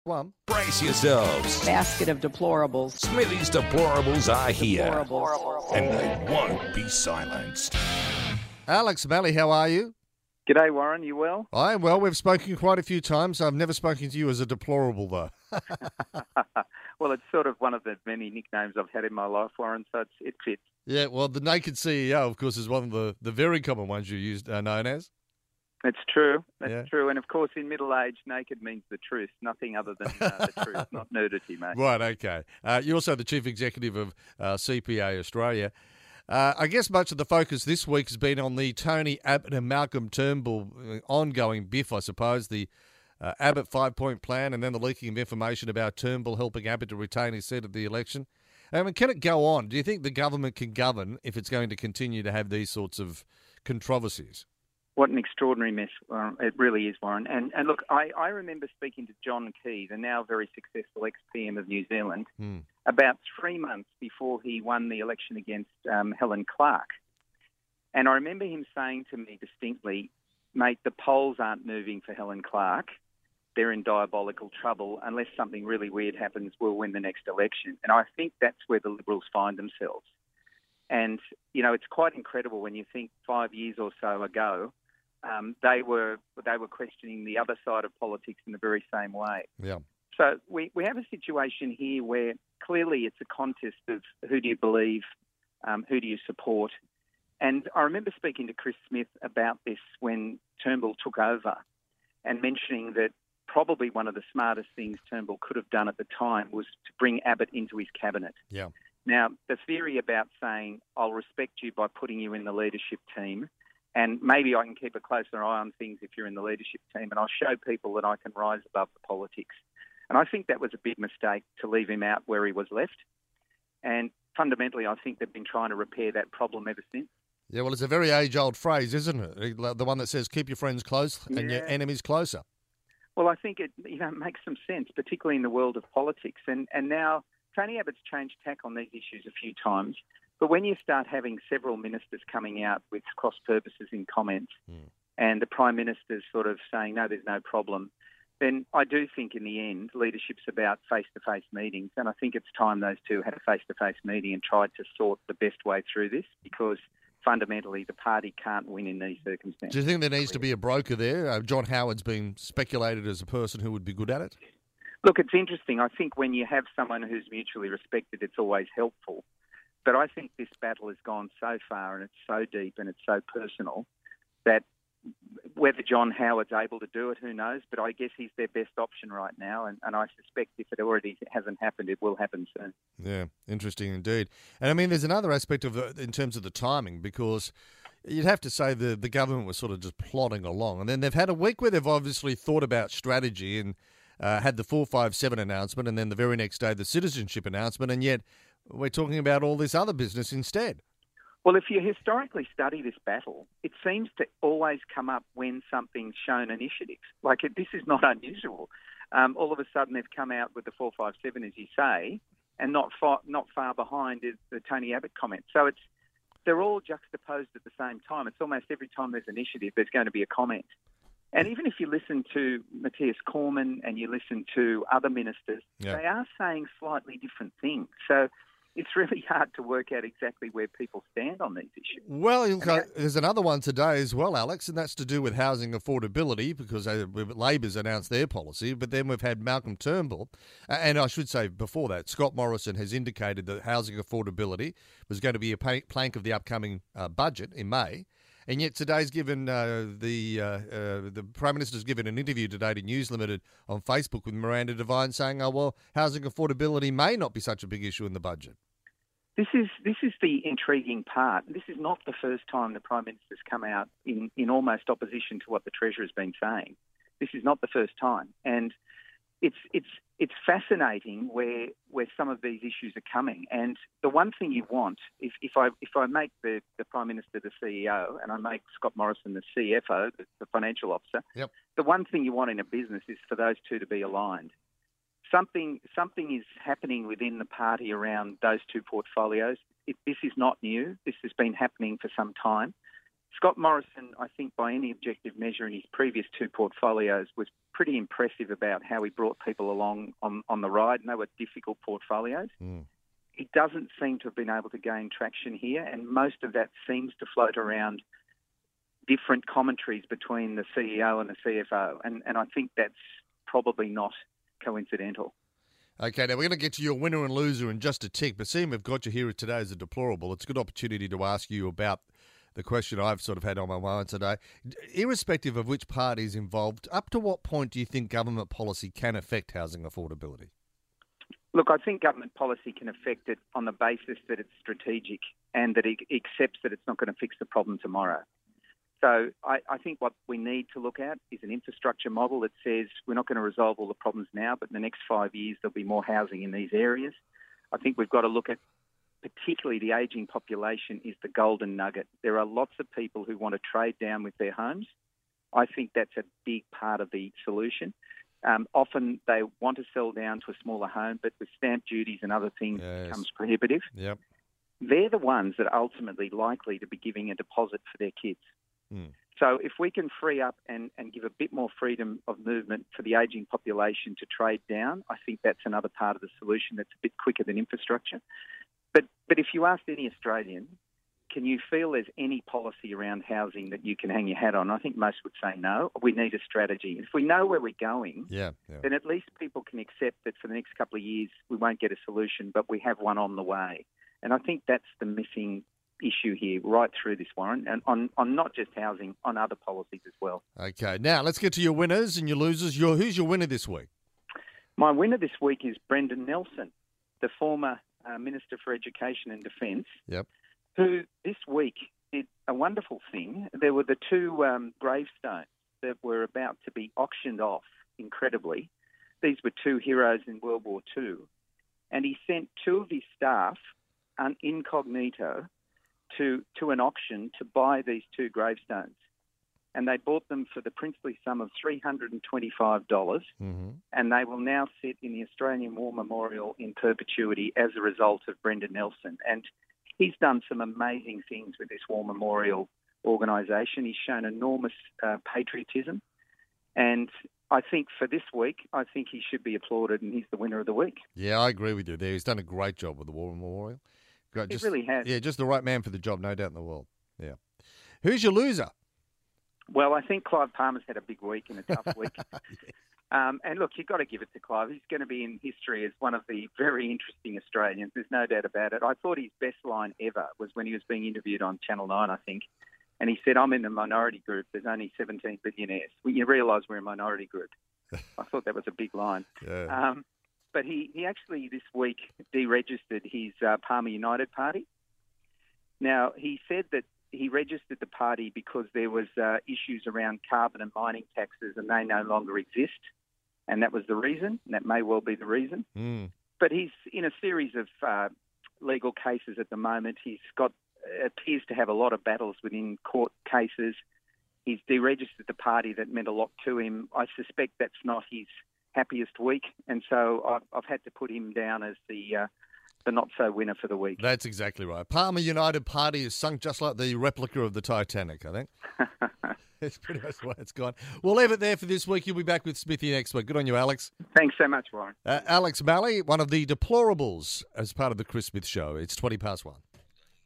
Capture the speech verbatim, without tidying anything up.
One. Brace yourselves. Basket of deplorables. Smithy's deplorables are here. Deplorables. And they won't be silenced. Alex Malley, how are you? G'day, Warren. You well? I am well. We've spoken quite a few times. I've never spoken to you as a deplorable, though. Well, it's sort of one of the many nicknames I've had in my life, Warren, so it's, it fits. Yeah, well, the Naked C E O, of course, is one of the, the very common ones you used, uh, known as. It's true. That's Yeah. true. And, of course, in middle age, naked means the truth, nothing other than uh, the truth, not nudity, mate. Right, okay. Uh, you're also the Chief Executive of uh, C P A Australia. Uh, I guess much of the focus this week has been on the Tony Abbott and Malcolm Turnbull uh, ongoing biff, I suppose, the uh, Abbott five-point plan and then the leaking of information about Turnbull helping Abbott to retain his seat at the election. I mean, can it go on? Do you think the government can govern if it's going to continue to have these sorts of controversies? What an extraordinary mess uh, it really is, Warren. And, and look, I, I remember speaking to John Key, the now very successful ex-P M of New Zealand, Hmm. about three months before he won the election against um, Helen Clark. And I remember him saying to me distinctly, mate, the polls aren't moving for Helen Clark. They're in diabolical trouble. Unless something really weird happens, we'll win the next election. And I think that's where the Liberals find themselves. And, you know, it's quite incredible when you think five years or so ago, um, they were they were questioning the other side of politics in the very same way. Yeah. So we, we have a situation here where clearly it's a contest of who do you believe, um, who do you support. And I remember speaking to Chris Smith about this when Turnbull took over and mentioning that probably one of the smartest things Turnbull could have done at the time was to bring Abbott into his cabinet. Yeah. Now, the theory about saying, I'll respect you by putting you in the leadership team, and maybe I can keep a closer eye on things if you're in the leadership team, and I'll show people that I can rise above the politics. And I think that was a big mistake to leave him out where he was left. And fundamentally, I think they've been trying to repair that problem ever since. Yeah, well, it's a very age-old phrase, isn't it? The one that says, keep your friends close and your Yeah. enemies closer. Well, I think it you know makes some sense, particularly in the world of politics. And, and now Tony Abbott's changed tack on these issues a few times. But when you start having several ministers coming out with cross purposes in comments Mm. and the Prime Minister's sort of saying, no, there's no problem, then I do think in the end leadership's about face-to-face meetings. And I think it's time those two had a face-to-face meeting and tried to sort the best way through this, because fundamentally the party can't win in these circumstances. Do you think there needs to be a broker there? Uh, John Howard's been speculated as a person who would be good at it. Look, it's interesting. I think when you have someone who's mutually respected, it's always helpful. But I think this battle has gone so far and it's so deep and it's so personal that whether John Howard's able to do it, who knows? But I guess he's their best option right now. And, and I suspect if it already hasn't happened, it will happen soon. Yeah, interesting indeed. And I mean, there's another aspect of the, in terms of the timing, because you'd have to say the, the government was sort of just plodding along. And then they've had a week where they've obviously thought about strategy and uh, had the four five seven announcement and then the very next day the citizenship announcement, and yet we're talking about all this other business instead. Well, if you historically study this battle, it seems to always come up when something's shown initiative. Like, it, this is not unusual. Um, all of a sudden, they've come out with the four five seven, as you say, and not far, not far behind is the Tony Abbott comment. So it's they're all juxtaposed at the same time. It's almost every time there's initiative, there's going to be a comment. And even if you listen to Matthias Cormann and you listen to other ministers, Yeah. they are saying slightly different things. So it's really hard to work out exactly where people stand on these issues. Well, look, uh, there's another one today as well, Alex, and that's to do with housing affordability, because uh, Labor's announced their policy, but then we've had Malcolm Turnbull, uh, and I should say before that, Scott Morrison has indicated that housing affordability was going to be a pa- plank of the upcoming uh, budget in May. And yet today's given uh, the uh, uh, the Prime Minister's given an interview today to News Limited on Facebook with Miranda Devine saying, oh, well, housing affordability may not be such a big issue in the budget. This is this is the intriguing part. This is not the first time the Prime Minister's come out in, in almost opposition to what the Treasurer's been saying. This is not the first time. And it's it's it's fascinating where where some of these issues are coming. And the one thing you want, if, if I if I make the, the Prime Minister the C E O and I make Scott Morrison the C F O, the, the financial officer, Yep. the one thing you want in a business is for those two to be aligned. Something something is happening within the party around those two portfolios. It, this is not new. This has been happening for some time. Scott Morrison, I think by any objective measure in his previous two portfolios, was pretty impressive about how he brought people along on, on the ride, and they were difficult portfolios. Mm. He doesn't seem to have been able to gain traction here, and most of that seems to float around different commentaries between the C E O and the C F O, and, and I think that's probably not coincidental. Okay, now we're going to get to your winner and loser in just a tick, but seeing we've got you here today as a deplorable, it's a good opportunity to ask you about the question I've sort of had on my mind today. Irrespective of which party is involved, up to what point do you think government policy can affect housing affordability? Look, I think government policy can affect it on the basis that it's strategic and that it accepts that it's not going to fix the problem tomorrow. So I, I think what we need to look at is an infrastructure model that says we're not going to resolve all the problems now, but in the next five years there'll be more housing in these areas. I think we've got to look at particularly the ageing population is the golden nugget. There are lots of people who want to trade down with their homes. I think that's a big part of the solution. Um, often they want to sell down to a smaller home, but with stamp duties and other things, Yes. it becomes prohibitive. Yep. They're the ones that are ultimately likely to be giving a deposit for their kids. Mm. So if we can free up and, and give a bit more freedom of movement for the ageing population to trade down, I think that's another part of the solution that's a bit quicker than infrastructure. But but if you asked any Australian, can you feel there's any policy around housing that you can hang your hat on? I think most would say no. We need a strategy. If we know where we're going, Yeah, yeah. then at least people can accept that for the next couple of years we won't get a solution, but we have one on the way. And I think that's the missing issue here right through this, Warren, and on, on not just housing, on other policies as well. Okay, now let's get to your winners and your losers. Your, who's your winner this week? My winner this week is Brendan Nelson, the former uh, Minister for Education and Defence, Yep. who this week did a wonderful thing. There were the two um, gravestones that were about to be auctioned off, incredibly. These were two heroes in World War Two. And he sent two of his staff un- incognito to, to an auction to buy these two gravestones. And they bought them for the princely sum of three hundred twenty-five dollars, Mm-hmm. and they will now sit in the Australian War Memorial in perpetuity as a result of Brendan Nelson. And he's done some amazing things with this War Memorial organisation. He's shown enormous uh, patriotism. And I think for this week, I think he should be applauded, and he's the winner of the week. Yeah, I agree with you there. He's done a great job with the War Memorial. Great. He really has. Yeah, just the right man for the job, no doubt in the world. Yeah. Who's your loser? Well, I think Clive Palmer's had a big week and a tough week. Um, and look, you've got to give it to Clive. He's going to be in history as one of the very interesting Australians. There's no doubt about it. I thought his best line ever was when he was being interviewed on Channel nine, I think. And he said, I'm in the minority group. There's only seventeen billionaires. Well, you realise we're a minority group. I thought that was a big line. Yeah. Um, but he, he actually this week deregistered his uh, Palmer United Party. Now, he said that he registered the party because there was uh, issues around carbon and mining taxes, and they no longer exist. And that was the reason, and that may well be the reason. Mm. But he's in a series of uh, legal cases at the moment. He's got appears to have a lot of battles within court cases. He's deregistered the party that meant a lot to him. I suspect that's not his happiest week, and so I've, I've had to put him down as the uh, the not-so-winner for the week. That's exactly right. Palmer United Party is sunk just like the replica of the Titanic, I think. It's pretty much the way it's gone. We'll leave it there for this week. You'll be back with Smithy next week. Good on you, Alex. Thanks so much, Warren. Uh, Alex Malley, one of the deplorables as part of the Chris Smith Show. It's twenty past one.